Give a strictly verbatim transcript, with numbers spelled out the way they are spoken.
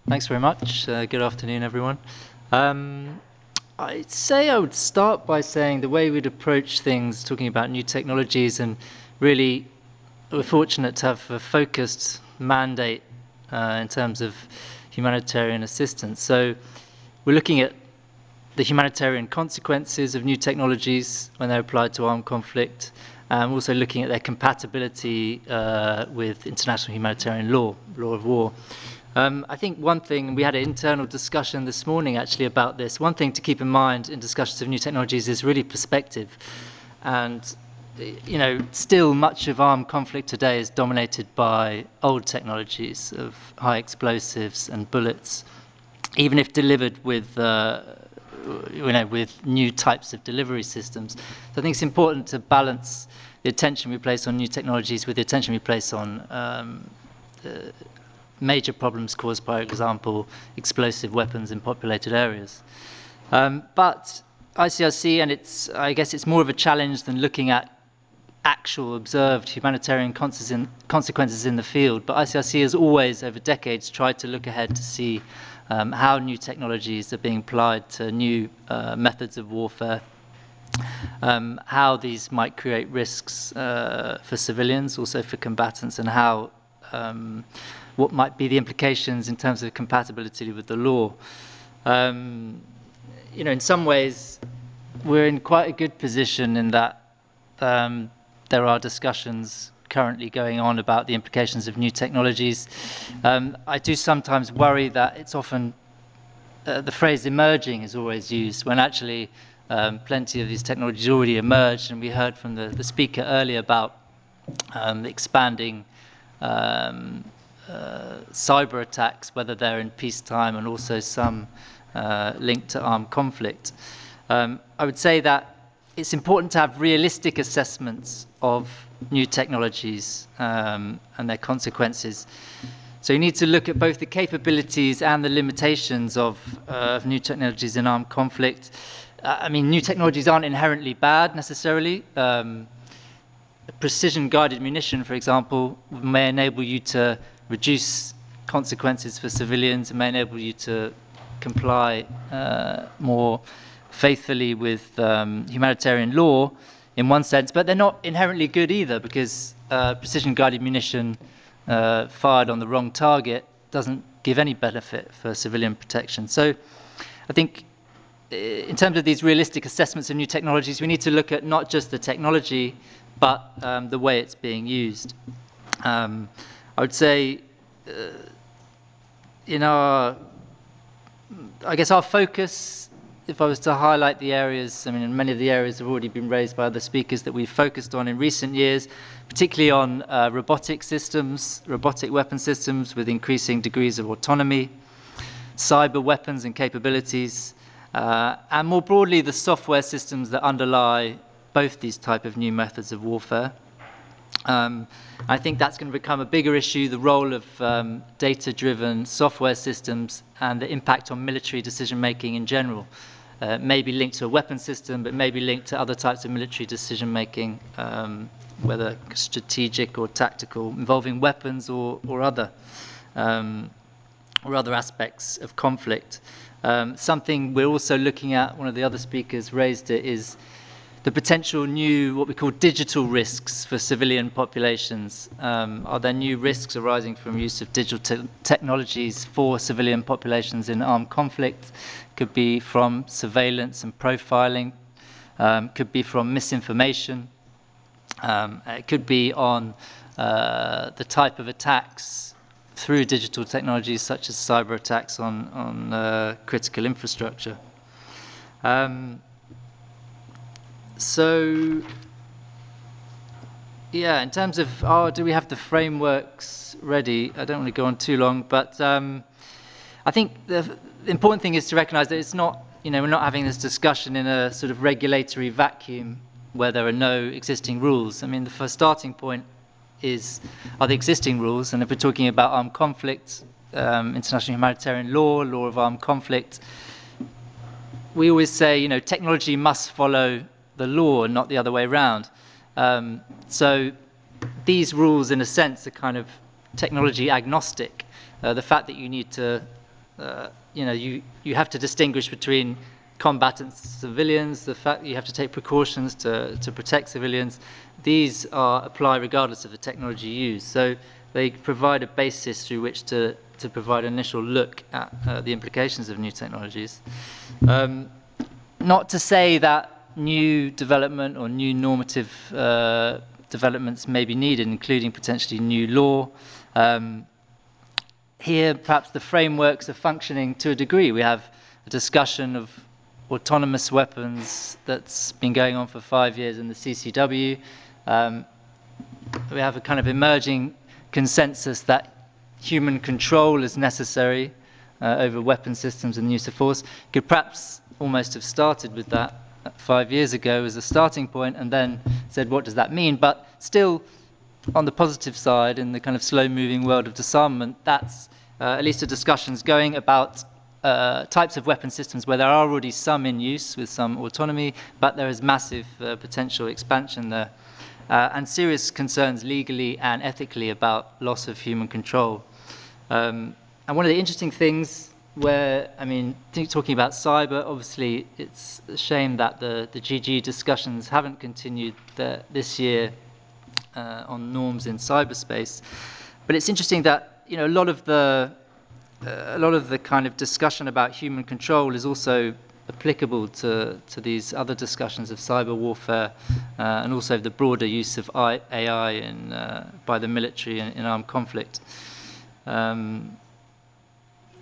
Thanks very much. Uh, good afternoon, everyone. Um, I'd say I would start by saying the way we'd approach things, talking about new technologies, and really we're fortunate to have a focused mandate uh, in terms of humanitarian assistance. So we're looking at the humanitarian consequences of new technologies when they're applied to armed conflict, and also looking at their compatibility uh, with international humanitarian law, law of war. Um, I think one thing, we had an internal discussion this morning actually about this, one thing to keep in mind in discussions of new technologies is really perspective. And, you know, still much of armed conflict today is dominated by old technologies of high explosives and bullets, even if delivered with, uh, you know, with new types of delivery systems. So I think it's important to balance the attention we place on new technologies with the attention we place on um, the major problems caused by, for example, explosive weapons in populated areas. Um, but I C R C, and it's, I guess it's more of a challenge than looking at actual observed humanitarian consequences in the field. But I C R C has always, over decades, tried to look ahead to see um, how new technologies are being applied to new uh, methods of warfare, um, how these might create risks uh, for civilians, also for combatants, and how um, what might be the implications in terms of compatibility with the law. Um, you know, in some ways, we're in quite a good position in that um, there are discussions currently going on about the implications of new technologies. Um, I do sometimes worry that it's often uh, the phrase emerging is always used when actually um, plenty of these technologies already emerged, and we heard from the, the speaker earlier about um, expanding um, uh, cyber attacks, whether they're in peacetime and also some uh, linked to armed conflict. Um, I would say that it's important to have realistic assessments of new technologies um, and their consequences. So you need to look at both the capabilities and the limitations of, uh, of new technologies in armed conflict. Uh, I mean, new technologies aren't inherently bad necessarily. Um, precision-guided munition, for example, may enable you to reduce consequences for civilians. It may enable you to comply uh, more faithfully with um, humanitarian law in one sense, but they're not inherently good either, because uh, precision-guided munition uh, fired on the wrong target doesn't give any benefit for civilian protection. So I think in terms of these realistic assessments of new technologies, we need to look at not just the technology, but um, the way it's being used. Um, I would say uh, in our, I guess our focus, if I was to highlight the areas, I mean, many of the areas have already been raised by other speakers that we've focused on in recent years, particularly on uh, robotic systems, robotic weapon systems with increasing degrees of autonomy, cyber weapons and capabilities, uh, and more broadly, the software systems that underlie both these type of new methods of warfare. Um, I think that's going to become a bigger issue, the role of um, data-driven software systems and the impact on military decision-making in general. Uh, may be linked to a weapon system, but may be linked to other types of military decision-making, um, whether strategic or tactical, involving weapons or, or other. Um, or other aspects of conflict. Um, something we're also looking at, one of the other speakers raised it, is the potential new, what we call digital risks for civilian populations. Um, are there new risks arising from use of digital te technologies for civilian populations in armed conflict? Could be from surveillance and profiling, um, could be from misinformation, um, it could be on uh, the type of attacks through digital technologies such as cyber attacks on, on uh, critical infrastructure. Um, so, yeah, in terms of, oh, do we have the frameworks ready? I don't want to go on too long, but um, I think the, the important thing is to recognize that it's not, you know, we're not having this discussion in a sort of regulatory vacuum where there are no existing rules. I mean, the first starting point is are the existing rules, and if we're talking about armed conflict, um, international humanitarian law, law of armed conflict, we always say, you know, technology must follow the law and not the other way around. Um, so these rules, in a sense, are kind of technology agnostic. Uh, the fact that you need to uh, you know, you, you have to distinguish between combatants, civilians, the fact that you have to take precautions to, to protect civilians. These are apply regardless of the technology used. So they provide a basis through which to, to provide an initial look at uh, the implications of new technologies. Um, not to say that new development or new normative uh, developments may be needed, including potentially new law. Um, here, perhaps the frameworks are functioning to a degree. We have a discussion of autonomous weapons that's been going on for five years in the C C W. Um, we have a kind of emerging consensus that human control is necessary uh, over weapon systems and the use of force. Could perhaps almost have started with that five years ago as a starting point and then said, what does that mean? But still, on the positive side, in the kind of slow-moving world of disarmament, that's uh, at least a discussion's going about uh, types of weapon systems where there are already some in use with some autonomy, but there is massive uh, potential expansion there. Uh, and serious concerns legally and ethically about loss of human control. Um, and one of the interesting things where, I mean, talking about cyber, obviously it's a shame that the, the G G discussions haven't continued the, this year uh, on norms in cyberspace. But it's interesting that, you know, a lot of the uh, a lot of the kind of discussion about human control is also applicable to, to these other discussions of cyber warfare uh, and also the broader use of A I in, uh, by the military in, in armed conflict. Um,